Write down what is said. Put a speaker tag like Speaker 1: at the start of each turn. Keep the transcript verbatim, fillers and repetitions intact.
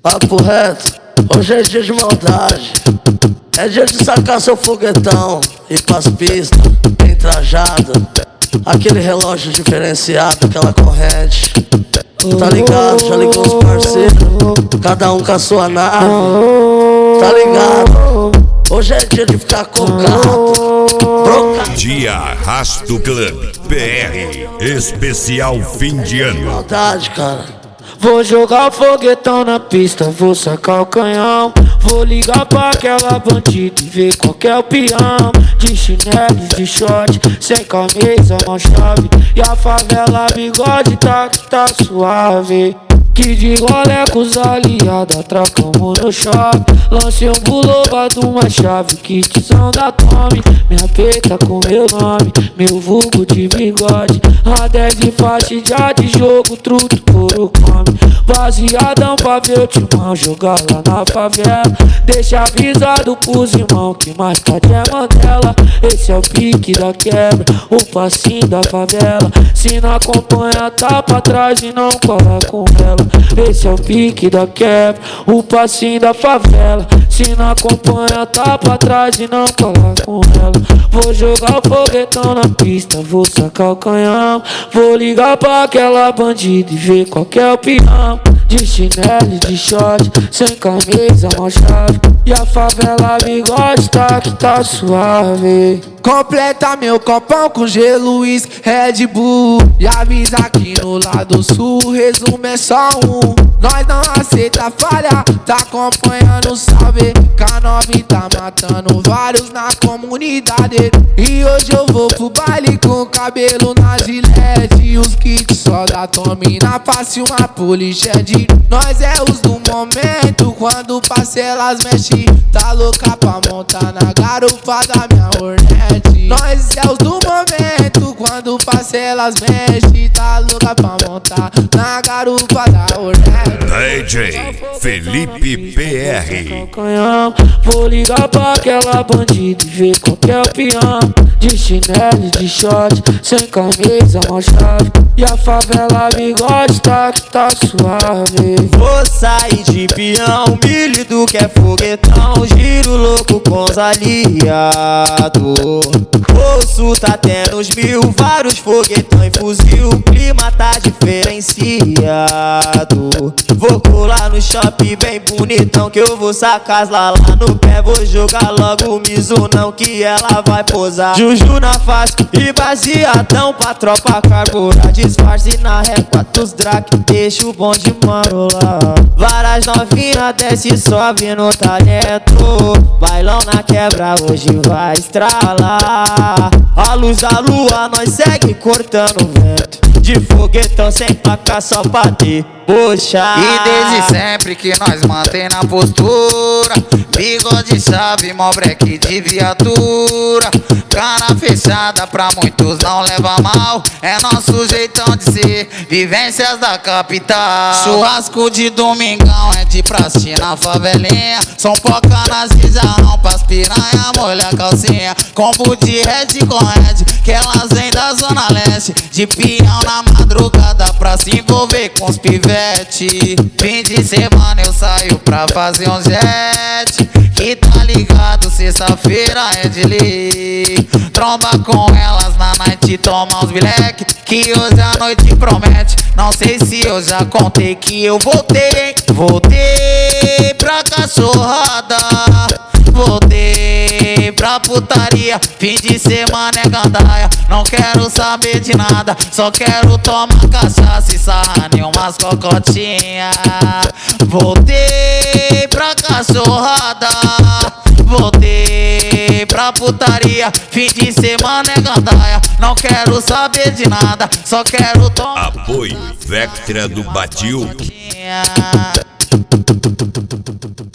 Speaker 1: Papo reto, hoje é dia de maldade. É dia de sacar seu foguetão e pras pistas, bem trajado. Aquele relógio diferenciado, aquela corrente. Tá ligado, já ligou os parceiros, cada um com a sua nave. Tá ligado, hoje é dia de ficar cocado. Brocado.
Speaker 2: Dia Arrasto Club P R, especial fim de ano.
Speaker 1: Maldade, cara.
Speaker 3: Vou jogar foguetão na pista, vou sacar o canhão. Vou ligar pra aquela bandida e ver qual que é o peão. De chinelo, de short, sem camisa, mão chave. E a favela bigode tá que tá suave. Que de rolê com os aliados, atracamos no shopping. Lancei um bulobado, uma chave, kitzão da Tommy. Minha peita com meu nome, meu vulgo de bigode. A dez de faixa já de jogo, truto, couro come. Baseadão pra ver o timão jogar lá na favela. Deixa avisado pros irmãos que mais tarde é Mandela. Esse é o pique da quebra, o passinho da favela. Se não acompanha tá pra trás e não cola com ela. Esse é o pique da quebra, o passinho da favela. Se não acompanha tá pra trás e não cola com ela. Vou jogar o foguetão na pista, vou sacar o canhão. Vou ligar pra aquela bandida e ver qual que é o peão. De chinelo, de short, sem camisa, mão chave. E a favela bigode tá que tá suave.
Speaker 4: Completa meu copão com gelo, uísque, Red Bull. E avisa que no lado sul o resumo é só um. Nós não aceita falha, tá acompanhando o salve. K nove tá matando vários na comunidade. E hoje eu vou pro baile com cabelo na gilete. E os kits só da Tommy na face, uma poliched. Nós é os do momento, quando parcelas mexe. Tá louca pra montar na garupa da minha Hornet. Nós é os do momento, quando parcelas mexe. Tá louca pra montar na garupa da Hornet.
Speaker 2: D J Felipe P R.
Speaker 3: Vou ligar pra aquela bandida e ver qual que é o peão. De chinelo, de short, sem camisa, mão chave. E a favela bigode tá que tá suave.
Speaker 5: Vou sair de peão, milho do que é foguetão. Giro louco com os aliados. Bolso tá tendo os mil, vários foguetão e fuzil. O clima tá diferenciado. Vou colar no shopping bem bonitão, que eu vou sacar as lá no pé. Vou jogar logo o Mizunão que ela vai posar. Juju na face e baseadão pra tropa carburar. Disfarce na régua os drac, deixa o bonde marolar. Várias novinha desce e sobe no talento. Bailão na quebra hoje vai estralar. A luz da lua nós segue cortando o vento. De foguetão sem placa só pra debochar.
Speaker 6: E desde sempre que nós mantém na postura. Bigode chave, mó breque de viatura. Cara fechada pra muitos não leva mal. É nosso jeitão de ser, vivências da capital. Churrasco de domingão é de praxe na favelinha. São poca nas guijarrão pras piranha molha a calcinha. Combo de red com red, que elas vêm da zona leste. De peão na madrugada pra se envolver com os pivete. Fim de semana eu saio pra fazer um jet. E tá ligado, sexta-feira é de lei. Tromba com elas na night, toma uns bileque, que hoje a noite promete. Não sei se eu já contei que eu voltei, hein? Voltei pra cachorrada, voltei pra putaria. Fim de semana é gandaia, não quero saber de nada. Só quero tomar cachaça e sarrar em umas cocotinhas. Voltei pra cachorrada, voltei pra putaria. Fim de semana é gandaia, não quero saber de nada. Só quero tomar.
Speaker 2: Apoio Vectra do Batil.